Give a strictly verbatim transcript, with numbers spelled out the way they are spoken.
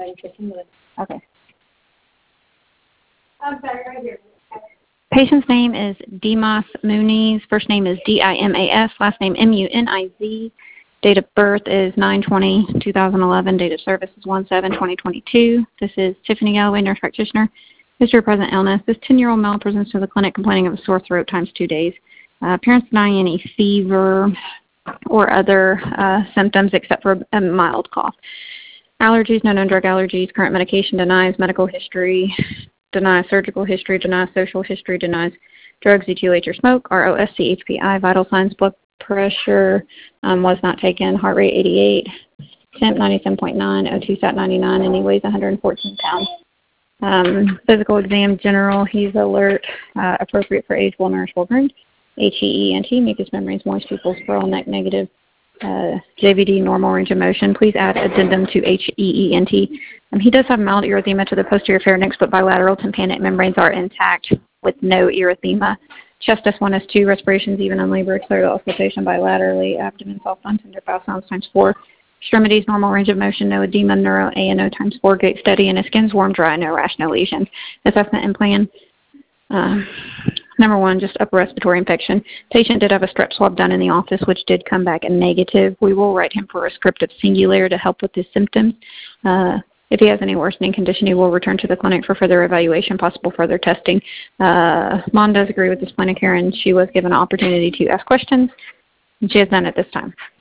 Okay. Patient's name is Dimas Muniz. First name is D I M A S. Last name M U N I Z. Date of birth is nine twenty two thousand eleven. Date of service is one seven twenty twenty-two. This is Tiffany Galloway, nurse practitioner. History of present illness. This ten-year-old male presents to the clinic complaining of a sore throat times two days. Uh, parents denying any fever or other uh, symptoms except for a mild cough. Allergies, no known drug allergies. Current medication denies. Medical history denies. Surgical history denies. Social history denies. Drugs, E T H or smoke. R O S C H P I. Vital signs, blood pressure um, was not taken. Heart rate eighty-eight. Temp ninety-seven point nine. O two sat ninety-nine. And he weighs one hundred fourteen pounds. Um, physical exam, general. He's alert. Uh, appropriate for age, well-nourished, well-groomed. H E E N T, mucous membranes, moist, pupils, pearl, neck negative. Uh, J V D, normal range of motion. Please add addendum to H E E N T. Um, he does have mild erythema to the posterior pharynx, but bilateral tympanic membranes are intact with no erythema. Chest S one, S two, respirations even on labor, accelerated auscultation bilaterally, abdomen soft on tender bowel sounds times four. Extremities, normal range of motion, no edema, neuro A N O times four, gait steady, and his skin's warm, dry, no rash, no lesions. Assessment and plan. Uh, number one, just upper respiratory infection. Patient did have a strep swab done in the office, which did come back negative. We will write him for a script of Singulair to help with his symptoms. Uh, if he has any worsening condition, he will return to the clinic for further evaluation, possible further testing. Uh, Mom does agree with this plan of care, and she was given an opportunity to ask questions, and she has none at this time.